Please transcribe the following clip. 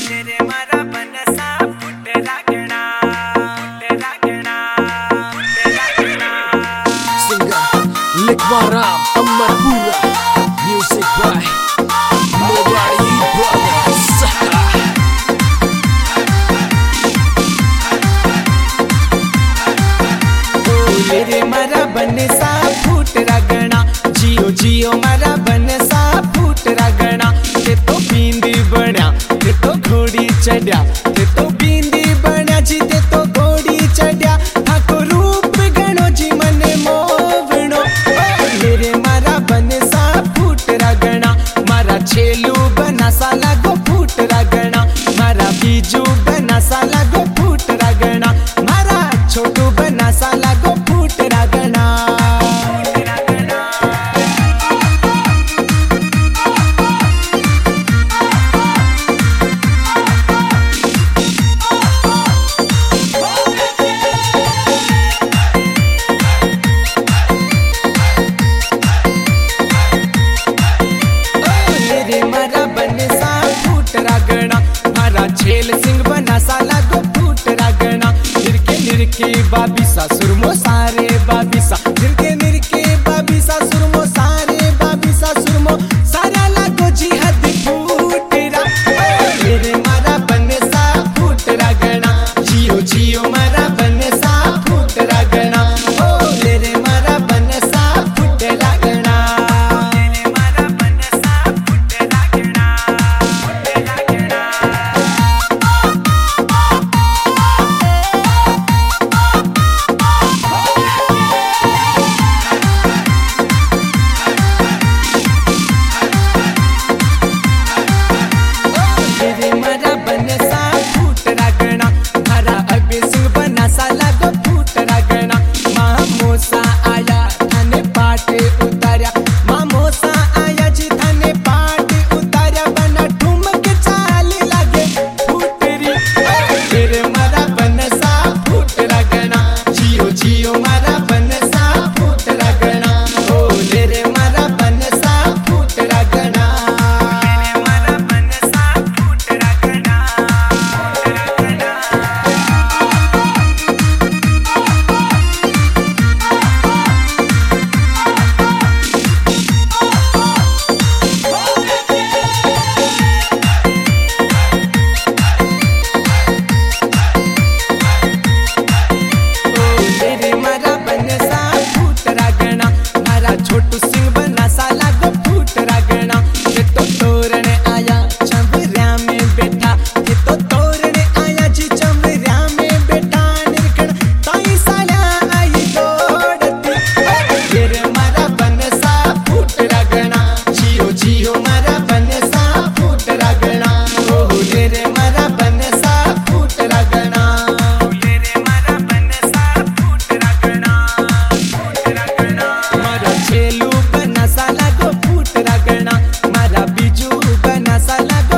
तेरे मारा बनसा फुट रागना Singer Likmaram Amarpura. Music by Nobody Brothers. तेरे मारा बनसा फुट रागना जियो जियो मारा बनसा फुट रागना ते तो बिंदी बण्या ते तो घोड़ी चढ़या ते तो बिंदी बण्या जी ते तो घोड़ी चढ़या ठाको रूप गणो जी मने मोवणो तेरे मारा बनसा फुट रागना मारा छेलू बनसा लागो फुट रागना मारा बीजू बनसा लागो फुट रागना मारा छोटू बनसा लागो फुट रागना मेरे मारा बनसा फुट रागना मारा छेल सिंह बनसा लागो फुट रागना निरके बाबी सासुर मो सारे बाबी सा निरके बाबी सासुर मो सारे बाबी सासुर मो सारा लागो जी हद फुटरा मेरे मारा बनसा फुट रागना जियो जियो मारा बनसा फुट रागना ओ मेरे मारा बनसा फुट रागना मेरे मारा बनसा फुट रागना तेरे मारा बनसा फुट रागना मारा अबे सिंह बनसा लागो फुट रागना मामोसा आया थाने पाटे उतार्या मामोसा आया जी थाने पाटे उतार्या बना ठुमक चाल लागे फुटरी तेरे मारा बनसा फुट रागना जियो जियो मारा बनसा फुट रागना ओ तेरे मारा बनसा फुट रागना मेरे मारा बनसा फुट रागना तेरे मारा बनसा फुट रागना मारा छोटू सिंह बनसा लागो फुट रागना ये तो तोरण आया चंबरिया में बैठा ये तो तोरण आया जी चंबरिया में बैठा निरकण ताई साला आई दौड़ती तेरे मारा बनसा फुट रागना जियो जियो मारा बनसा फुट रागना ओ तेरे मारा बनसा फुट रागना तेरे मारा बनसा फुट रागना मारा छेलू बनसा लागो फुट रागना मारा बीजू बनसा लागो